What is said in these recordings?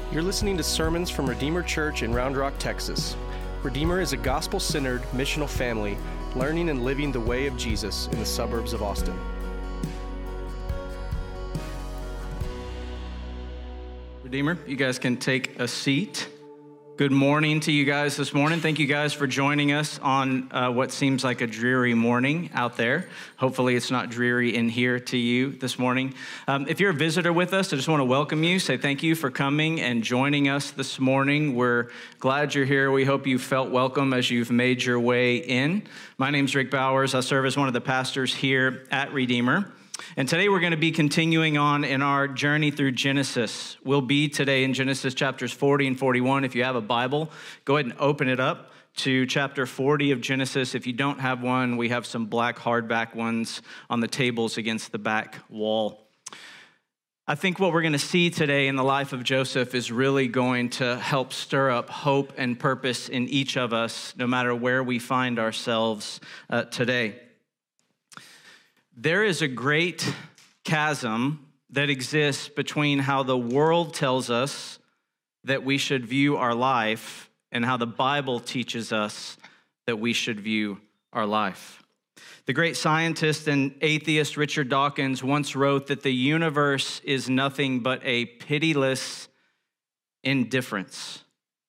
You're listening to sermons from Redeemer Church in Round Rock, Texas. Redeemer is a gospel-centered, missional family learning and living the way of Jesus in the suburbs of Austin. Redeemer, you guys can take a seat. Good morning to you guys this morning. Thank you guys for joining us on what seems like a dreary morning out there. Hopefully it's not dreary in here to you this morning. If you're a visitor with us, I just want to welcome you, say thank you for coming and joining us this morning. We're glad you're here. We hope you felt welcome as you've made your way in. My name's Rick Bowers. I serve as one of the pastors here at Redeemer. And today we're going to be continuing on in our journey through Genesis. We'll be today in Genesis chapters 40 and 41. If you have a Bible, go ahead and open it up to chapter 40 of Genesis. If you don't have one, we have some black hardback ones on the tables against the back wall. I think what we're going to see today in the life of Joseph is really going to help stir up hope and purpose in each of us, no matter where we find ourselves today. There is a great chasm that exists between how the world tells us that we should view our life and how the Bible teaches us that we should view our life. The great scientist and atheist Richard Dawkins once wrote that the universe is nothing but a pitiless indifference.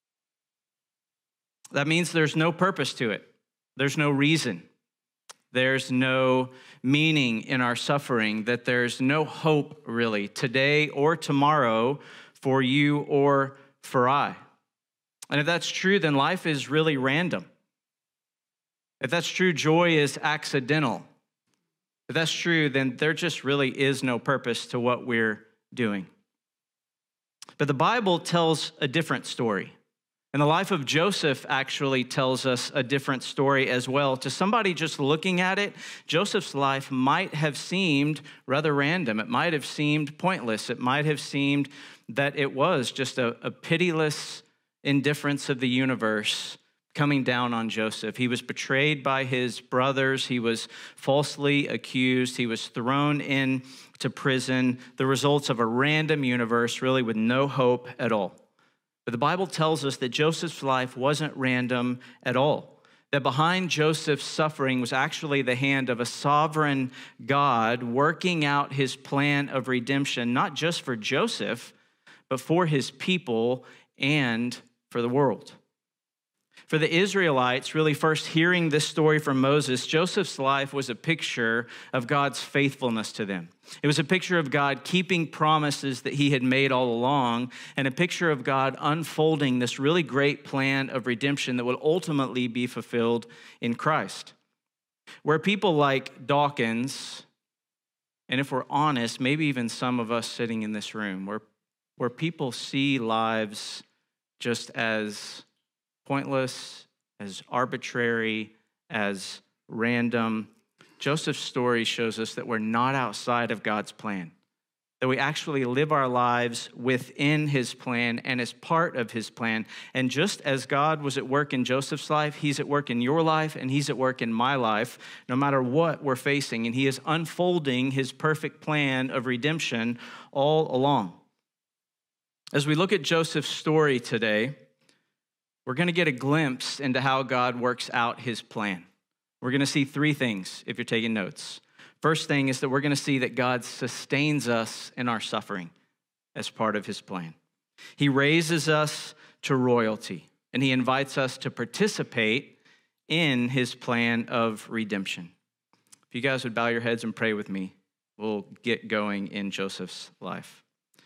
That means there's no purpose to it. There's no reason. There's no meaning in our suffering, that there's no hope really today or tomorrow for you or for I. And if that's true, then life is really random. If that's true, joy is accidental. If that's true, then there just really is no purpose to what we're doing. But the Bible tells a different story. And the life of Joseph actually tells us a different story as well. To somebody just looking at it, Joseph's life might have seemed rather random. It might have seemed pointless. It might have seemed that it was just a pitiless indifference of the universe coming down on Joseph. He was betrayed by his brothers. He was falsely accused. He was thrown into prison. The results of a random universe, really with no hope at all. But the Bible tells us that Joseph's life wasn't random at all. That behind Joseph's suffering was actually the hand of a sovereign God working out his plan of redemption, not just for Joseph, but for his people and for the world. For the Israelites, really first hearing this story from Moses, Joseph's life was a picture of God's faithfulness to them. It was a picture of God keeping promises that he had made all along, and a picture of God unfolding this really great plan of redemption that would ultimately be fulfilled in Christ. Where people like Dawkins, and if we're honest, maybe even some of us sitting in this room, where people see lives just as pointless, as arbitrary, as random. Joseph's story shows us that we're not outside of God's plan, that we actually live our lives within his plan and as part of his plan. And just as God was at work in Joseph's life, he's at work in your life and he's at work in my life, no matter what we're facing. And he is unfolding his perfect plan of redemption all along. As we look at Joseph's story today, we're going to get a glimpse into how God works out his plan. We're going to see three things if you're taking notes. First thing is that we're going to see that God sustains us in our suffering as part of his plan. He raises us to royalty, and he invites us to participate in his plan of redemption. If you guys would bow your heads and pray with me, we'll get going in Joseph's life.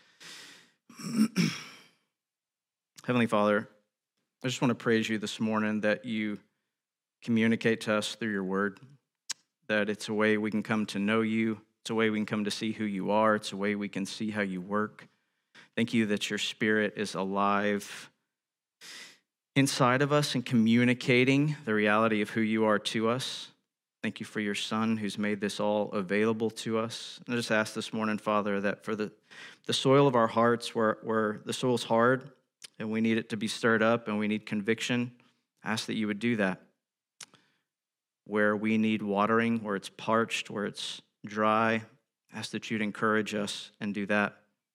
Heavenly Father, I just want to praise you this morning that you communicate to us through your word, that it's a way we can come to know you. It's a way we can come to see who you are. It's a way we can see how you work. Thank you that your spirit is alive inside of us and communicating the reality of who you are to us. Thank you for your son who's made this all available to us. And I just ask this morning, Father, that for the soil of our hearts where the soil's hard, and we need it to be stirred up, and we need conviction. I ask that you would do that. Where we need watering, where it's parched, where it's dry, I ask that you'd encourage us and do that.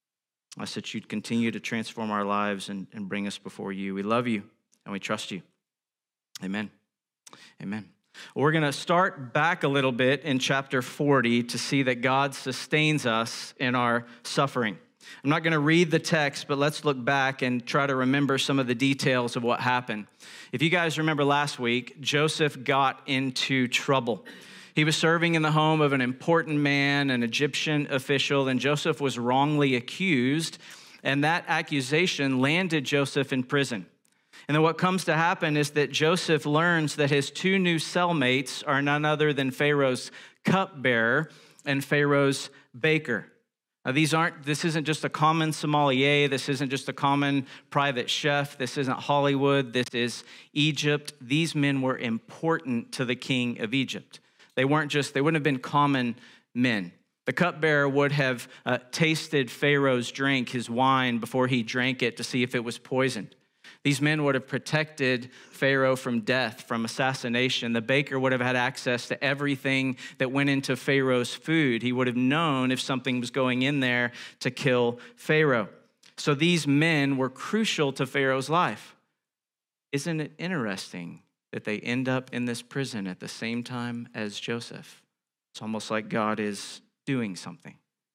I ask that you'd continue to transform our lives and bring us before you. We love you and we trust you. Amen. Amen. We're going to start back a little bit in chapter 40 to see that God sustains us in our suffering. I'm not going to read the text, but let's look back and try to remember some of the details of what happened. If you guys remember last week, Joseph got into trouble. He was serving in the home of an important man, an Egyptian official, and Joseph was wrongly accused, and that accusation landed Joseph in prison. And then what comes to happen is that Joseph learns that his two new cellmates are none other than Pharaoh's cupbearer and Pharaoh's baker. Now, this isn't just a common sommelier. This isn't just a common private chef. This isn't Hollywood. This is Egypt. These men were important to the king of Egypt. They wouldn't have been common men. The cupbearer would have tasted Pharaoh's drink, his wine, before he drank it to see if it was poisoned. These men would have protected Pharaoh from death, from assassination. The baker would have had access to everything that went into Pharaoh's food. He would have known if something was going in there to kill Pharaoh. So these men were crucial to Pharaoh's life. Isn't it interesting that they end up in this prison at the same time as Joseph? It's almost like God is doing something.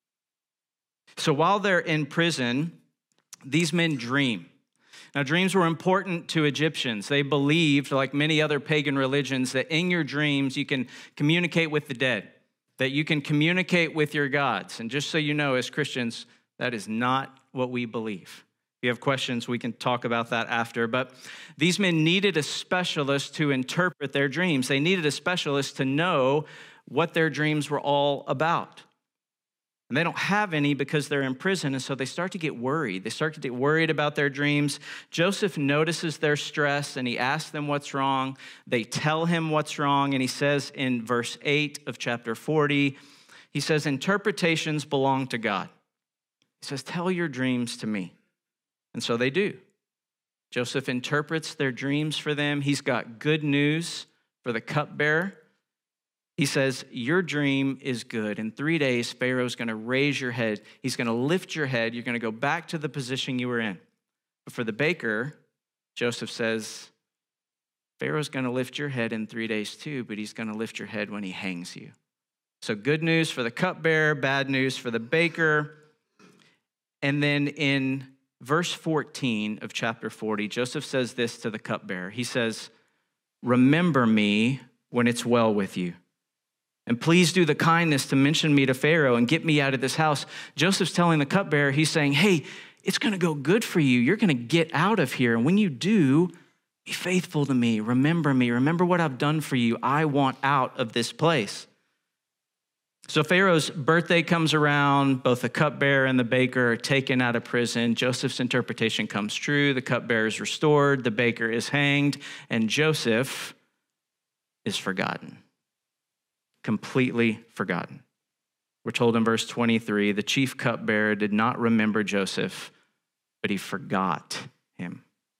So while they're in prison, these men dream. Now, dreams were important to Egyptians. They believed, like many other pagan religions, that in your dreams you can communicate with the dead, that you can communicate with your gods. And just so you know, as Christians, that is not what we believe. If you have questions, we can talk about that after. But these men needed a specialist to interpret their dreams. They needed a specialist to know what their dreams were all about. And they don't have any because they're in prison, and so they start to get worried. They start to get worried about their dreams. Joseph notices their stress, and he asks them what's wrong. They tell him what's wrong, and he says in verse 8 of chapter 40, he says, interpretations belong to God. He says, tell your dreams to me. And so they do. Joseph interprets their dreams for them. He's got good news for the cupbearer. He says, your dream is good. In 3 days, Pharaoh's going to raise your head. He's going to lift your head. You're going to go back to the position you were in. But for the baker, Joseph says, Pharaoh's going to lift your head in 3 days too, but he's going to lift your head when he hangs you. So good news for the cupbearer, bad news for the baker. And then in verse 14 of chapter 40, Joseph says this to the cupbearer. He says, remember me when it's well with you. And please do the kindness to mention me to Pharaoh and get me out of this house. Joseph's telling the cupbearer, he's saying, hey, it's going to go good for you. You're going to get out of here. And when you do, be faithful to me. Remember me. Remember what I've done for you. I want out of this place. So Pharaoh's birthday comes around. Both the cupbearer and the baker are taken out of prison. Joseph's interpretation comes true. The cupbearer is restored. The baker is hanged. And Joseph is forgotten. Completely forgotten. We're told in verse 23, the chief cupbearer did not remember Joseph, but he forgot him.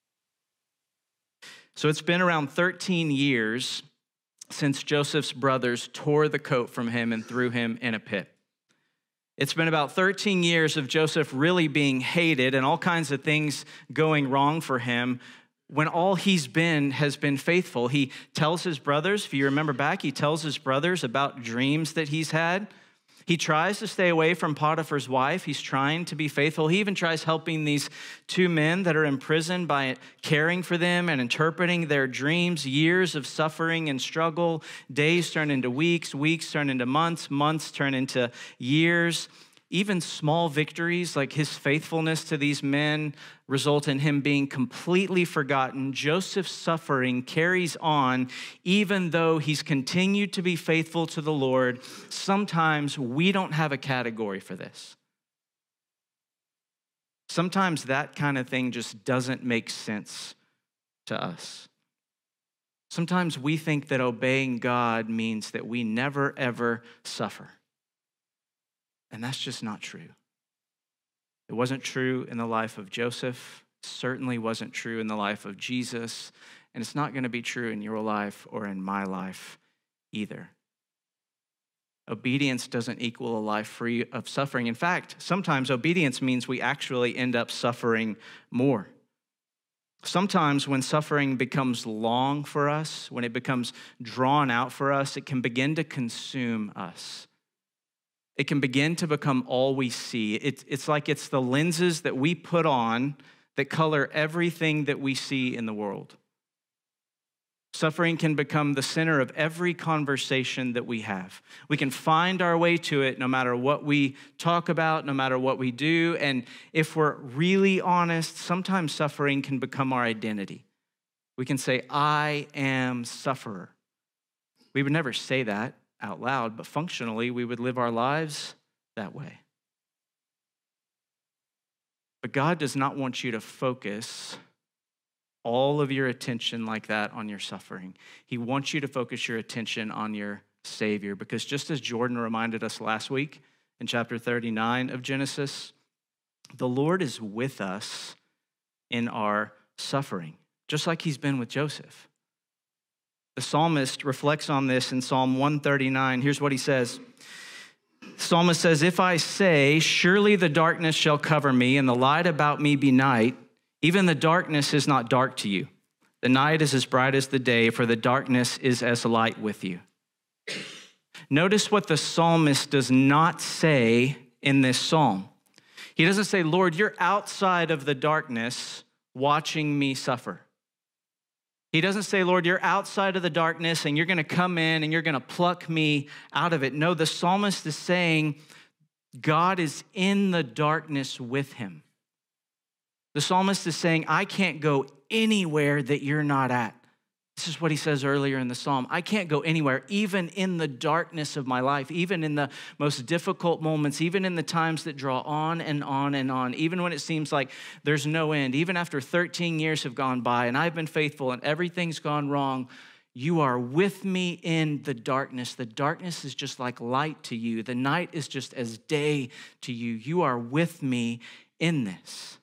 So it's been around 13 years since Joseph's brothers tore the coat from him and threw him in a pit. It's been about 13 years of Joseph really being hated and all kinds of things going wrong for him, when all he's been has been faithful. He tells his brothers, if you remember back, he tells his brothers about dreams that he's had. He tries to stay away from Potiphar's wife. He's trying to be faithful. He even tries helping these two men that are in prison by caring for them and interpreting their dreams. Years of suffering and struggle. Days turn into weeks. Weeks turn into months. Months turn into years. Even small victories like his faithfulness to these men result in him being completely forgotten. Joseph's suffering carries on even though he's continued to be faithful to the Lord. Sometimes we don't have a category for this. Sometimes that kind of thing just doesn't make sense to us. Sometimes we think that obeying God means that we never, ever suffer. And that's just not true. It wasn't true in the life of Joseph. It certainly wasn't true in the life of Jesus. And it's not going to be true in your life or in my life either. Obedience doesn't equal a life free of suffering. In fact, sometimes obedience means we actually end up suffering more. Sometimes when suffering becomes long for us, when it becomes drawn out for us, it can begin to consume us. It can begin to become all we see. It's like it's the lenses that we put on that color everything that we see in the world. Suffering can become the center of every conversation that we have. We can find our way to it no matter what we talk about, no matter what we do. And if we're really honest, sometimes suffering can become our identity. We can say, I am sufferer. We would never say that out loud, but functionally, we would live our lives that way. But God does not want you to focus all of your attention like that on your suffering. He wants you to focus your attention on your Savior, because just as Jordan reminded us last week in chapter 39 of Genesis, the Lord is with us in our suffering, just like he's been with Joseph. The psalmist reflects on this in Psalm 139. Here's what he says. The psalmist says, if I say, surely the darkness shall cover me and the light about me be night, even the darkness is not dark to you. The night is as bright as the day, for the darkness is as light with you. Notice what the psalmist does not say in this psalm. He doesn't say, Lord, you're outside of the darkness watching me suffer. He doesn't say, Lord, you're outside of the darkness and you're going to come in and you're going to pluck me out of it. No, the psalmist is saying God is in the darkness with him. The psalmist is saying, I can't go anywhere that you're not at. This is what he says earlier in the psalm. I can't go anywhere, even in the darkness of my life, even in the most difficult moments, even in the times that draw on and on and on, even when it seems like there's no end, even after 13 years have gone by and I've been faithful and everything's gone wrong, you are with me in the darkness. The darkness is just like light to you. The night is just as day to you. You are with me in this.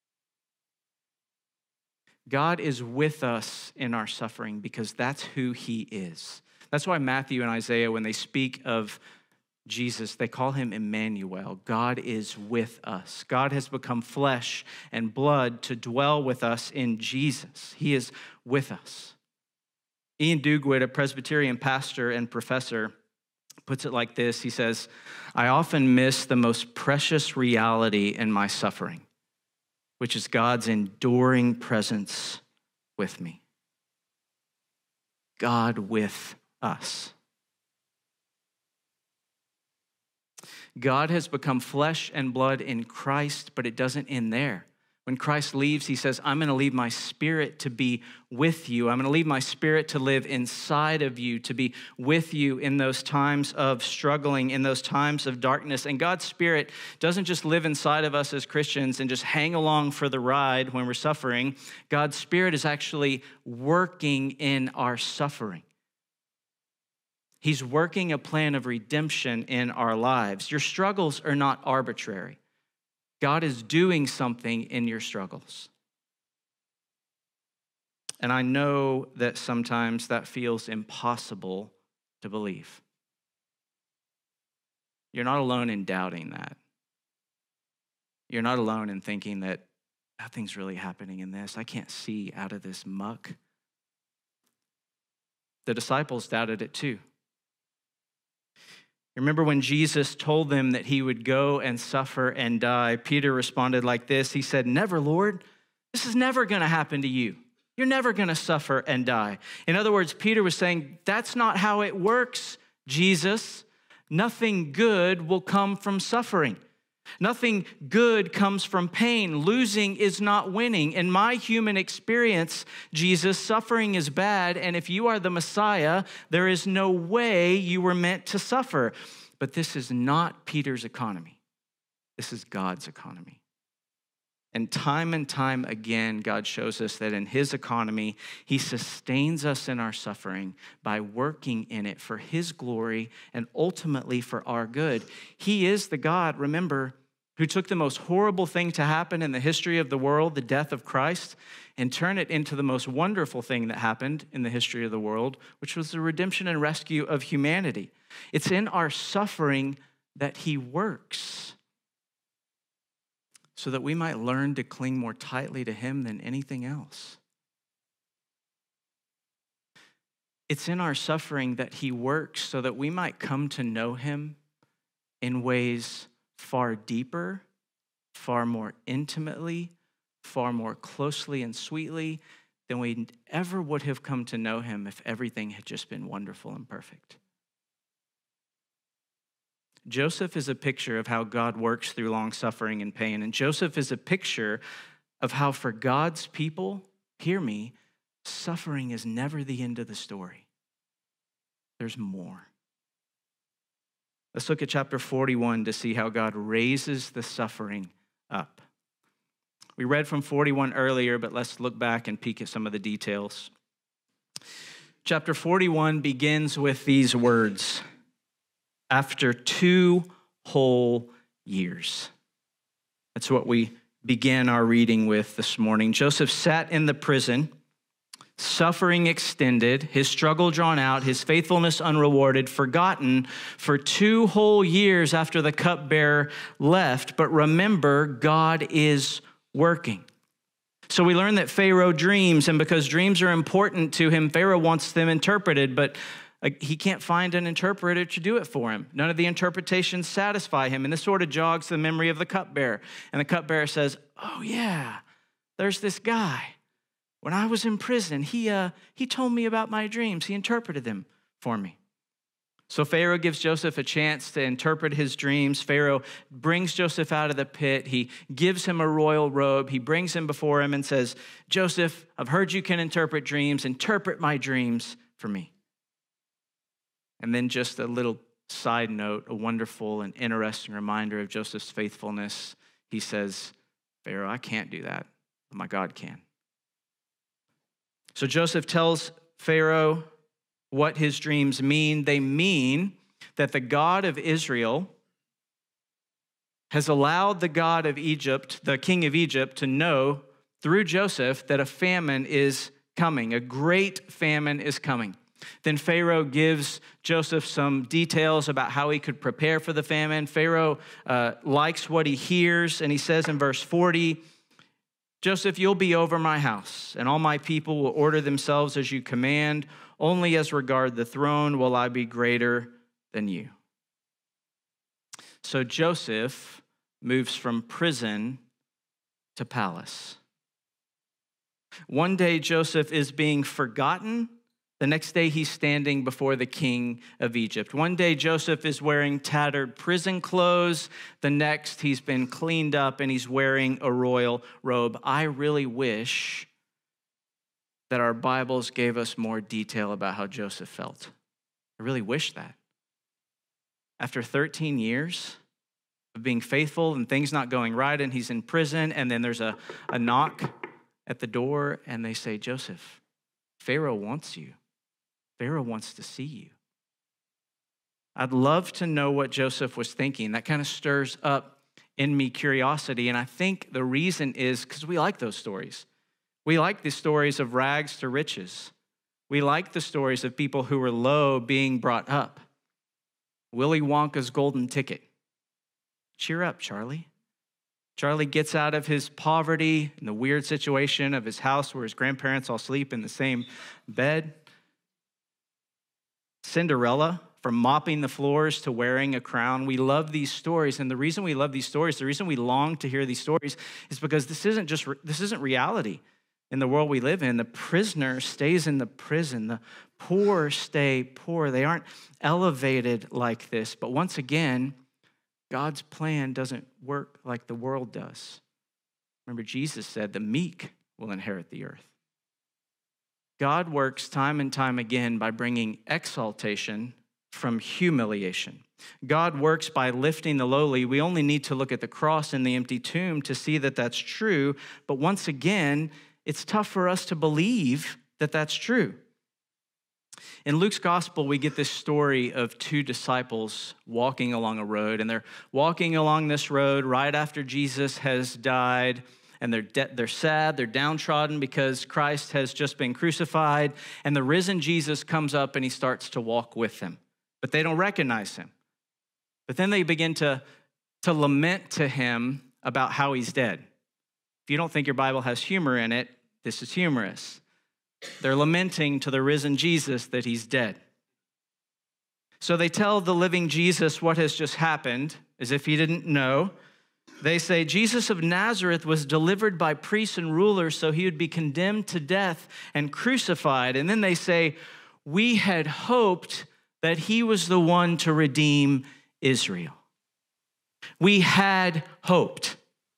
God is with us in our suffering because that's who he is. That's why Matthew and Isaiah, when they speak of Jesus, they call him Emmanuel. God is with us. God has become flesh and blood to dwell with us in Jesus. He is with us. Ian Dugwood, a Presbyterian pastor and professor, puts it like this. He says, I often miss the most precious reality in my suffering, which is God's enduring presence with me. God with us. God has become flesh and blood in Christ, but it doesn't end there. When Christ leaves, he says, I'm going to leave my spirit to be with you. I'm going to leave my spirit to live inside of you, to be with you in those times of struggling, in those times of darkness. And God's spirit doesn't just live inside of us as Christians and just hang along for the ride when we're suffering. God's spirit is actually working in our suffering. He's working a plan of redemption in our lives. Your struggles are not arbitrary. God is doing something in your struggles. And I know that sometimes that feels impossible to believe. You're not alone in doubting that. You're not alone in thinking that nothing's really happening in this. I can't see out of this muck. The disciples doubted it too. Remember when Jesus told them that he would go and suffer and die, Peter responded like this. He said, never, Lord. This is never going to happen to you. You're never going to suffer and die. In other words, Peter was saying, that's not how it works, Jesus. Nothing good will come from suffering. Nothing good comes from pain. Losing is not winning. In my human experience, Jesus, suffering is bad, and if you are the Messiah, there is no way you were meant to suffer. But this is not Peter's economy. This is God's economy. And time again, God shows us that in his economy, he sustains us in our suffering by working in it for his glory and ultimately for our good. He is the God, remember, who took the most horrible thing to happen in the history of the world, the death of Christ, and turned it into the most wonderful thing that happened in the history of the world, which was the redemption and rescue of humanity. It's in our suffering that he works, so that we might learn to cling more tightly to him than anything else. It's in our suffering that he works so that we might come to know him in ways far deeper, far more intimately, far more closely and sweetly than we ever would have come to know him if everything had just been wonderful and perfect. Joseph is a picture of how God works through long suffering and pain. And Joseph is a picture of how for God's people, hear me, suffering is never the end of the story. There's more. Let's look at chapter 41 to see how God raises the suffering up. We read from 41 earlier, but let's look back and peek at some of the details. Chapter 41 begins with these words, after 2 whole years. That's what we began our reading with this morning. Joseph sat in the prison, suffering extended, his struggle drawn out, his faithfulness unrewarded, forgotten for 2 whole years after the cupbearer left. But remember, God is working. So we learn that Pharaoh dreams, and because dreams are important to him, Pharaoh wants them interpreted, but he can't find an interpreter to do it for him. None of the interpretations satisfy him, and this sort of jogs the memory of the cupbearer. And the cupbearer says, oh yeah, there's this guy. When I was in prison, he told me about my dreams. He interpreted them for me. So Pharaoh gives Joseph a chance to interpret his dreams. Pharaoh brings Joseph out of the pit. He gives him a royal robe. He brings him before him and says, Joseph, I've heard you can interpret dreams. Interpret my dreams for me. And then just a little side note, a wonderful and interesting reminder of Joseph's faithfulness. He says, Pharaoh, I can't do that, but my God can. So Joseph tells Pharaoh what his dreams mean. They mean that the God of Israel has allowed the God of Egypt, the king of Egypt, to know through Joseph that a famine is coming, a great famine is coming. Then Pharaoh gives Joseph some details about how he could prepare for the famine. Pharaoh likes what he hears, and he says in verse 40, Joseph, you'll be over my house, and all my people will order themselves as you command. Only as regard the throne will I be greater than you. So Joseph moves from prison to palace. One day Joseph is being forgotten. The next day, he's standing before the king of Egypt. One day, Joseph is wearing tattered prison clothes. The next, he's been cleaned up and he's wearing a royal robe. I really wish that our Bibles gave us more detail about how Joseph felt. I really wish that. After 13 years of being faithful and things not going right, and he's in prison, and then there's a knock at the door, and they say, Joseph, Pharaoh wants you. Pharaoh wants to see you. I'd love to know what Joseph was thinking. That kind of stirs up in me curiosity, and I think the reason is because we like those stories. We like the stories of rags to riches. We like the stories of people who were low being brought up. Willy Wonka's golden ticket. Cheer up, Charlie. Charlie gets out of his poverty and the weird situation of his house where his grandparents all sleep in the same bed. Cinderella, from mopping the floors to wearing a crown. We love these stories, and the reason we love these stories, the reason we long to hear these stories is because this isn't reality in the world we live in. The prisoner stays in the prison. The poor stay poor. They aren't elevated like this. But once again, God's plan doesn't work like the world does. Remember, Jesus said, the meek will inherit the earth. God works time and time again by bringing exaltation from humiliation. God works by lifting the lowly. We only need to look at the cross and the empty tomb to see that that's true. But once again, it's tough for us to believe that that's true. In Luke's gospel, we get this story of two disciples walking along a road, and they're walking along this road right after Jesus has died, and they're sad, they're downtrodden because Christ has just been crucified, and the risen Jesus comes up and he starts to walk with them, but they don't recognize him. But then they begin to lament to him about how he's dead. If you don't think your Bible has humor in it, this is humorous. They're lamenting to the risen Jesus that he's dead. So they tell the living Jesus what has just happened, as if he didn't know. They say, Jesus of Nazareth was delivered by priests and rulers so he would be condemned to death and crucified. And then they say, we had hoped that he was the one to redeem Israel. We had hoped.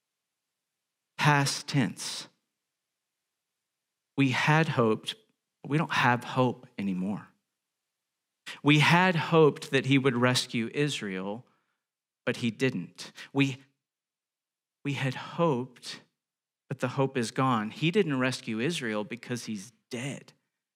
Past tense. We had hoped, but we don't have hope anymore. We had hoped that he would rescue Israel, but he didn't. We had hoped, but the hope is gone. He didn't rescue Israel because he's dead.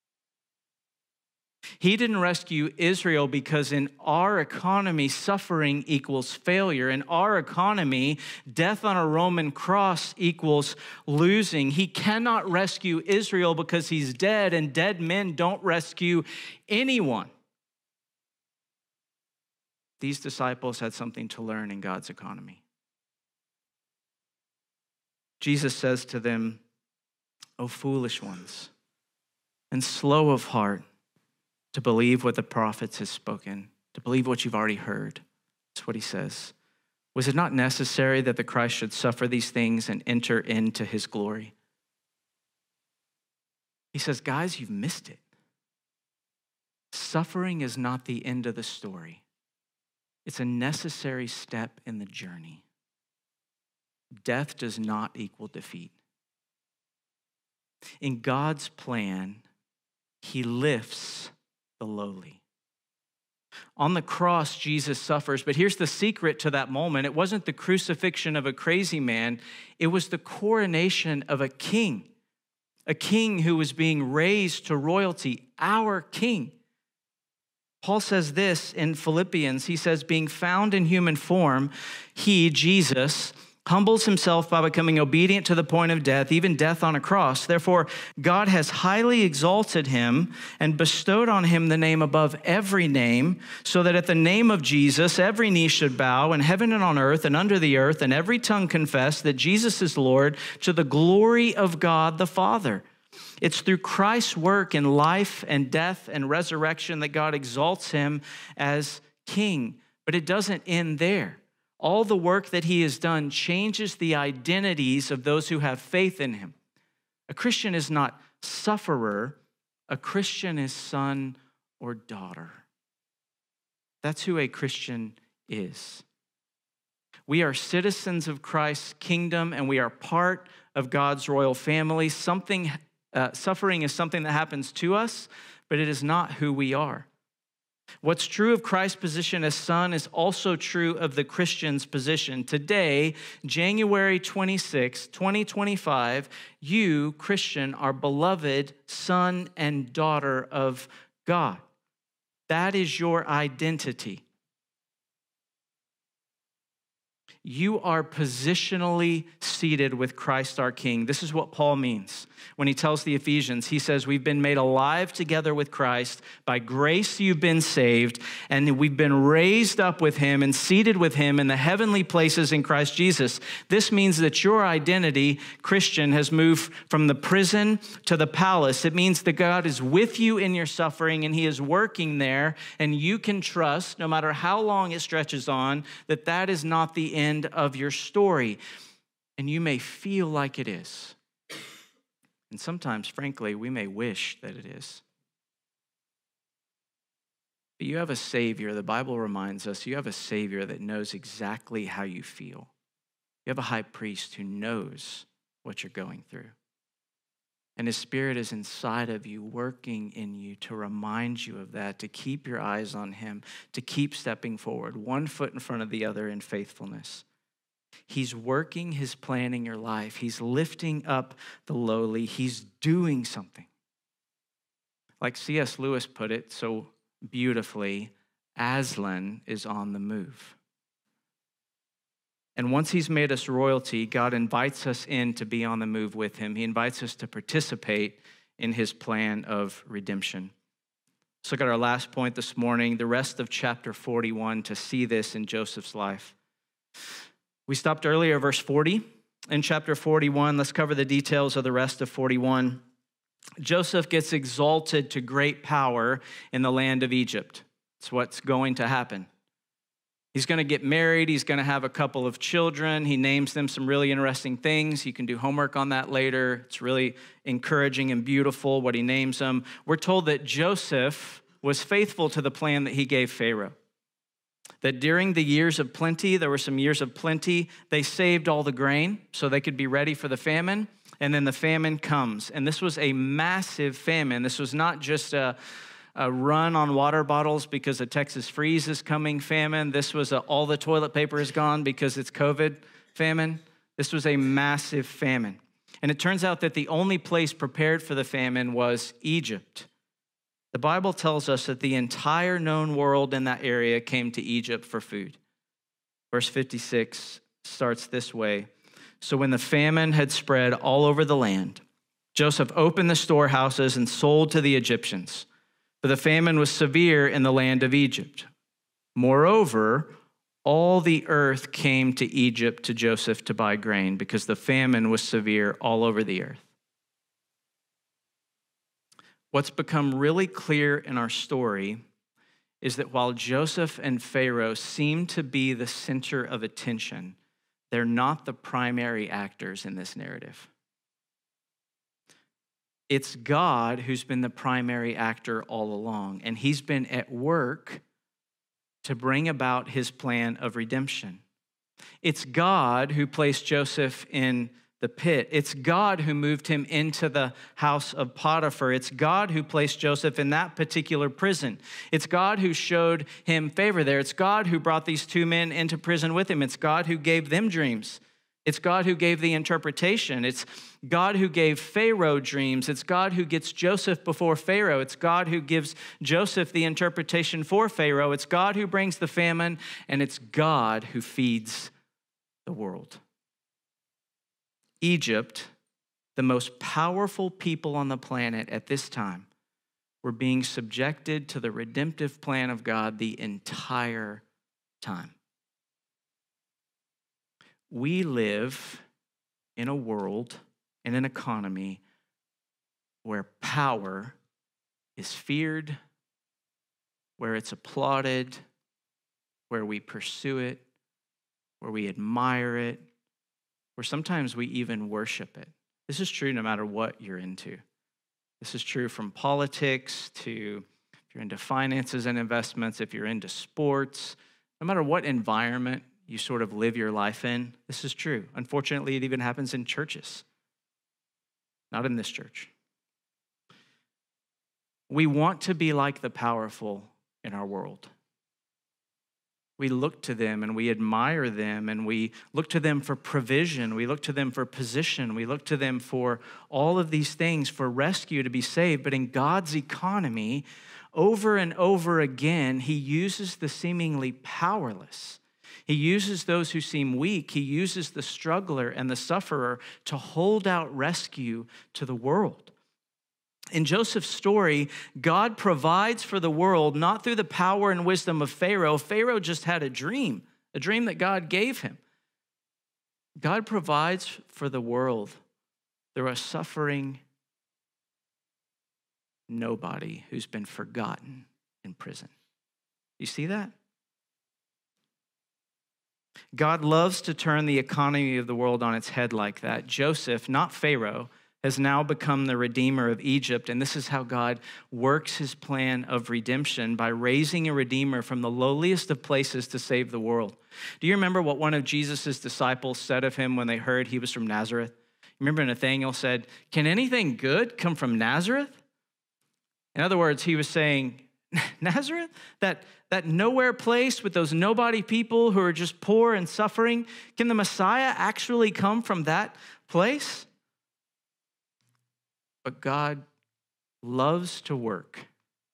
He didn't rescue Israel because in our economy, suffering equals failure. In our economy, death on a Roman cross equals losing. He cannot rescue Israel because he's dead, and dead men don't rescue anyone. These disciples had something to learn in God's economy. Jesus says to them, "O foolish ones, and slow of heart, to believe what the prophets have spoken, to believe what you've already heard." That's what he says. Was it not necessary that the Christ should suffer these things and enter into his glory? He says, guys, you've missed it. Suffering is not the end of the story. It's a necessary step in the journey. Death does not equal defeat. In God's plan, he lifts the lowly. On the cross, Jesus suffers, but here's the secret to that moment. It wasn't the crucifixion of a crazy man. It was the coronation of a king who was being raised to royalty, our king. Paul says this in Philippians. He says, being found in human form, he, Jesus, humbles himself by becoming obedient to the point of death, even death on a cross. Therefore, God has highly exalted him and bestowed on him the name above every name, so that at the name of Jesus, every knee should bow in heaven and on earth and under the earth, and every tongue confess that Jesus is Lord, to the glory of God the Father. It's through Christ's work in life and death and resurrection that God exalts him as king. But it doesn't end there. All the work that he has done changes the identities of those who have faith in him. A Christian is not sufferer. A Christian is son or daughter. That's who a Christian is. We are citizens of Christ's kingdom, and we are part of God's royal family. Suffering is something that happens to us, but it is not who we are. What's true of Christ's position as son is also true of the Christian's position. Today, January 26, 2025, you, Christian, are beloved son and daughter of God. That is your identity. You are positionally seated with Christ our King. This is what Paul means when he tells the Ephesians. He says, we've been made alive together with Christ. By grace you've been saved, and we've been raised up with him and seated with him in the heavenly places in Christ Jesus. This means that your identity, Christian, has moved from the prison to the palace. It means that God is with you in your suffering, and he is working there, and you can trust, no matter how long it stretches on, that that is not the end of your story. And you may feel like it is. And sometimes, frankly, we may wish that it is. But you have a Savior. The Bible reminds us you have a Savior that knows exactly how you feel. You have a high priest who knows what you're going through. And his Spirit is inside of you, working in you to remind you of that, to keep your eyes on him, to keep stepping forward, one foot in front of the other in faithfulness. He's working his plan in your life. He's lifting up the lowly. He's doing something. Like C.S. Lewis put it so beautifully, Aslan is on the move. And once he's made us royalty, God invites us in to be on the move with him. He invites us to participate in his plan of redemption. Let's look at our last point this morning, the rest of chapter 41, to see this in Joseph's life. We stopped earlier, verse 40. In chapter 41, let's cover the details of the rest of 41. Joseph gets exalted to great power in the land of Egypt. It's what's going to happen. He's going to get married. He's going to have a couple of children. He names them some really interesting things. You can do homework on that later. It's really encouraging and beautiful what he names them. We're told that Joseph was faithful to the plan that he gave Pharaoh. That during the years of plenty, there were some years of plenty, they saved all the grain so they could be ready for the famine. And then the famine comes. And this was a massive famine. This was not just a run on water bottles because a Texas freeze is coming famine. This was all the toilet paper is gone because it's COVID famine. This was a massive famine. And it turns out that the only place prepared for the famine was Egypt. The Bible tells us that the entire known world in that area came to Egypt for food. Verse 56 starts this way. So when the famine had spread all over the land, Joseph opened the storehouses and sold to the Egyptians. For the famine was severe in the land of Egypt. Moreover, all the earth came to Egypt to Joseph to buy grain because the famine was severe all over the earth. What's become really clear in our story is that while Joseph and Pharaoh seem to be the center of attention, they're not the primary actors in this narrative. It's God who's been the primary actor all along, and he's been at work to bring about his plan of redemption. It's God who placed Joseph in the pit. It's God who moved him into the house of Potiphar. It's God who placed Joseph in that particular prison. It's God who showed him favor there. It's God who brought these two men into prison with him. It's God who gave them dreams. It's God who gave the interpretation. It's God who gave Pharaoh dreams. It's God who gets Joseph before Pharaoh. It's God who gives Joseph the interpretation for Pharaoh. It's God who brings the famine, and it's God who feeds the world. Egypt, the most powerful people on the planet at this time, were being subjected to the redemptive plan of God the entire time. We live in a world, in an economy, where power is feared, where it's applauded, where we pursue it, where we admire it, where sometimes we even worship it. This is true no matter what you're into. This is true from politics to if you're into finances and investments, if you're into sports, no matter what environment you sort of live your life in, this is true. Unfortunately, it even happens in churches. Not in this church. We want to be like the powerful in our world. We look to them and we admire them and we look to them for provision. We look to them for position. We look to them for all of these things, for rescue, to be saved. But in God's economy, over and over again, he uses the seemingly powerless. He uses those who seem weak. He uses the struggler and the sufferer to hold out rescue to the world. In Joseph's story, God provides for the world, not through the power and wisdom of Pharaoh. Pharaoh just had a dream that God gave him. God provides for the world through a suffering nobody who's been forgotten in prison. You see that? God loves to turn the economy of the world on its head like that. Joseph, not Pharaoh, has now become the redeemer of Egypt, and this is how God works his plan of redemption, by raising a redeemer from the lowliest of places to save the world. Do you remember what one of Jesus' disciples said of him when they heard he was from Nazareth? Remember Nathanael said, "Can anything good come from Nazareth?" In other words, he was saying, Nazareth, that nowhere place with those nobody people who are just poor and suffering, can the Messiah actually come from that place? But God loves to work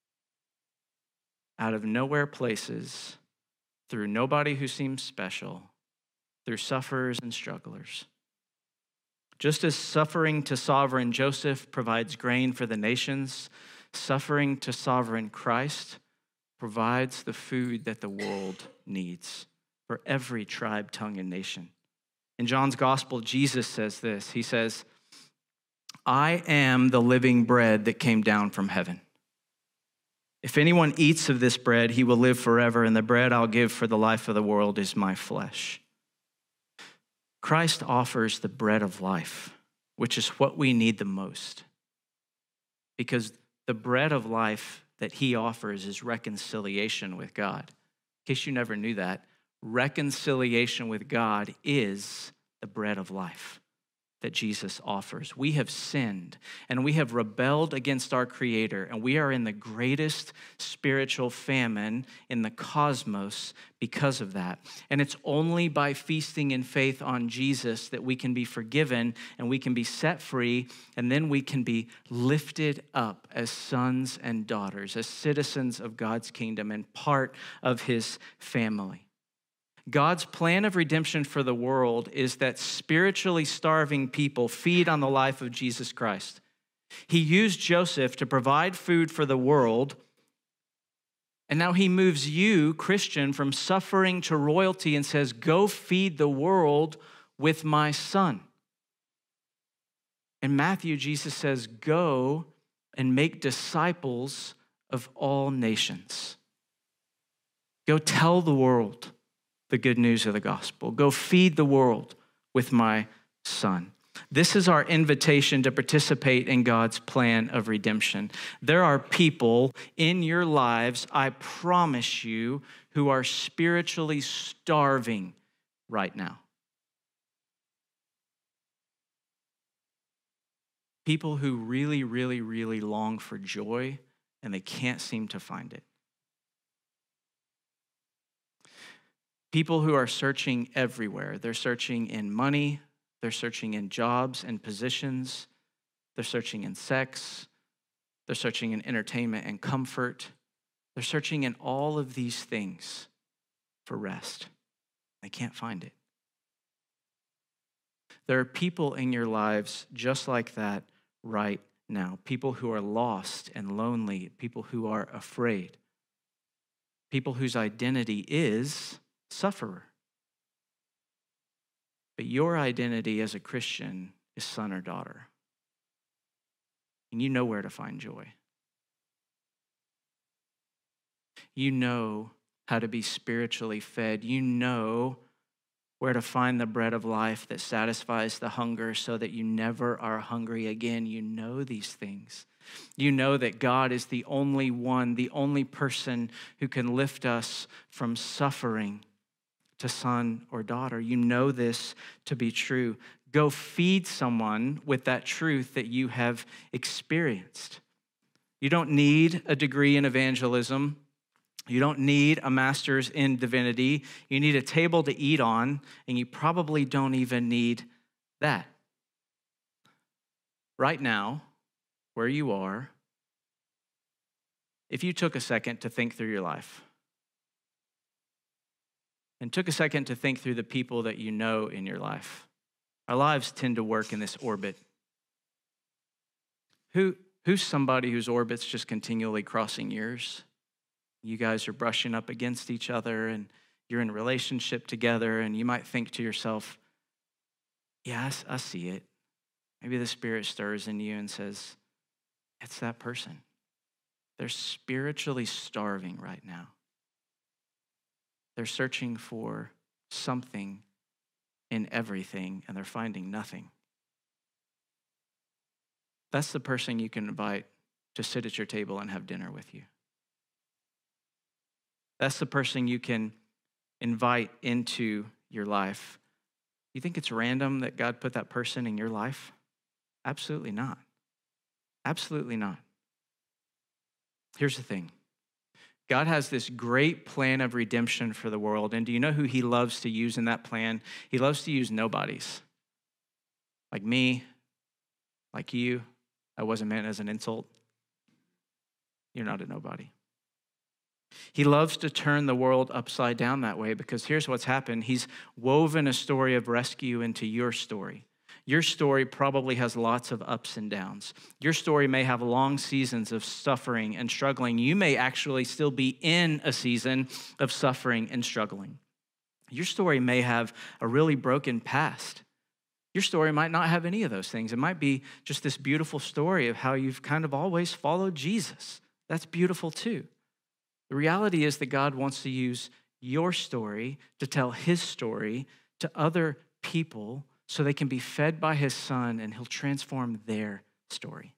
out of nowhere places, through nobody who seems special, through sufferers and strugglers. Just as suffering to sovereign Joseph provides grain for the nations, suffering to sovereign Christ provides the food that the world needs for every tribe, tongue, and nation. In John's gospel, Jesus says this. He says, I am the living bread that came down from heaven. If anyone eats of this bread, he will live forever, and the bread I'll give for the life of the world is my flesh. Christ offers the bread of life, which is what we need the most. Because the bread of life that he offers is reconciliation with God. In case you never knew that, reconciliation with God is the bread of life that Jesus offers. We have sinned and we have rebelled against our Creator, and we are in the greatest spiritual famine in the cosmos because of that. And it's only by feasting in faith on Jesus that we can be forgiven and we can be set free, and then we can be lifted up as sons and daughters, as citizens of God's kingdom and part of his family. God's plan of redemption for the world is that spiritually starving people feed on the life of Jesus Christ. He used Joseph to provide food for the world, and now he moves you, Christian, from suffering to royalty and says, go feed the world with my son. In Matthew, Jesus says, go and make disciples of all nations. Go tell the world the good news of the gospel. Go feed the world with my son. This is our invitation to participate in God's plan of redemption. There are people in your lives, I promise you, who are spiritually starving right now. People who really, really, really long for joy, and they can't seem to find it. People who are searching everywhere. They're searching in money. They're searching in jobs and positions. They're searching in sex. They're searching in entertainment and comfort. They're searching in all of these things for rest. They can't find it. There are people in your lives just like that right now. People who are lost and lonely. People who are afraid. People whose identity is sufferer. But your identity as a Christian is son or daughter. And you know where to find joy. You know how to be spiritually fed. You know where to find the bread of life that satisfies the hunger so that you never are hungry again. You know these things. You know that God is the only one, the only person who can lift us from suffering to son or daughter. You know this to be true. Go feed someone with that truth that you have experienced. You don't need a degree in evangelism. You don't need a master's in divinity. You need a table to eat on, and you probably don't even need that. Right now, where you are, if you took a second to think through your life, and took a second to think through the people that you know in your life. Our lives tend to work in this orbit. Who's somebody whose orbit's just continually crossing yours? You guys are brushing up against each other and you're in a relationship together, and you might think to yourself, yeah, I see it. Maybe the Spirit stirs in you and says, it's that person. They're spiritually starving right now. They're searching for something in everything, and they're finding nothing. That's the person you can invite to sit at your table and have dinner with you. That's the person you can invite into your life. You think it's random that God put that person in your life? Absolutely not. Absolutely not. Here's the thing. God has this great plan of redemption for the world. And do you know who he loves to use in that plan? He loves to use nobodies. Like me, like you. I wasn't meant as an insult. you're not a nobody. He loves to turn the world upside down that way because here's what's happened. He's woven a story of rescue into your story. Your story probably has lots of ups and downs. Your story may have long seasons of suffering and struggling. You may actually still be in a season of suffering and struggling. Your story may have a really broken past. Your story might not have any of those things. It might be just this beautiful story of how you've kind of always followed Jesus. That's beautiful too. The reality is that God wants to use your story to tell his story to other people so they can be fed by his son and he'll transform their story.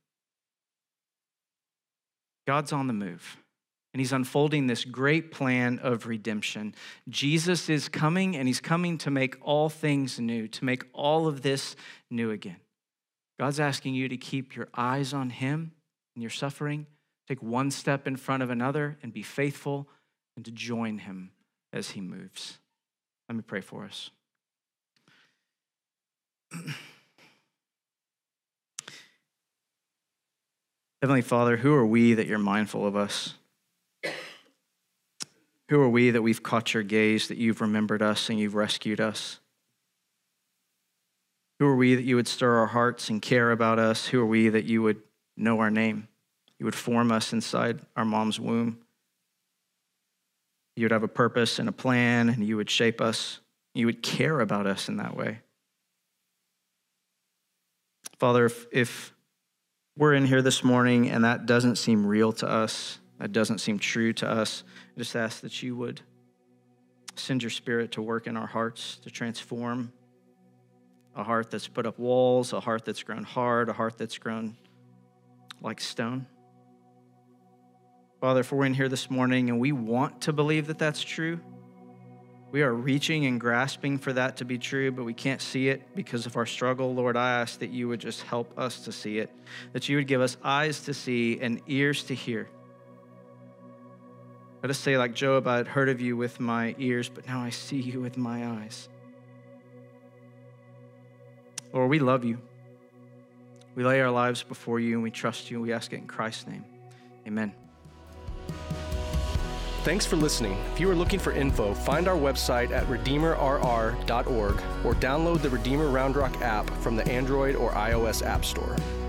God's on the move and he's unfolding this great plan of redemption. Jesus is coming and he's coming to make all things new, to make all of this new again. God's asking you to keep your eyes on him in your suffering. Take one step in front of another and be faithful and to join him as he moves. Let me pray for us. Heavenly Father, who are we that you're mindful of us? Who are we that we've caught your gaze, that you've remembered us and you've rescued us? Who are we that you would stir our hearts and care about us? Who are we that you would know our name? You would form us inside our mom's womb. You would have a purpose and a plan, and you would shape us. You would care about us in that way. Father, if we're in here this morning and that doesn't seem real to us, that doesn't seem true to us, I just ask that you would send your Spirit to work in our hearts, to transform a heart that's put up walls, a heart that's grown hard, a heart that's grown like stone. Father, if we're in here this morning and we want to believe that that's true, we are reaching and grasping for that to be true, but we can't see it because of our struggle. Lord, I ask that you would just help us to see it, that you would give us eyes to see and ears to hear. Let us say like Job, I had heard of you with my ears, but now I see you with my eyes. Lord, we love you. We lay our lives before you and we trust you. We ask it in Christ's name. Amen. Thanks for listening. If you are looking for info, find our website at redeemerrr.org or download the Redeemer Round Rock app from the Android or iOS App Store.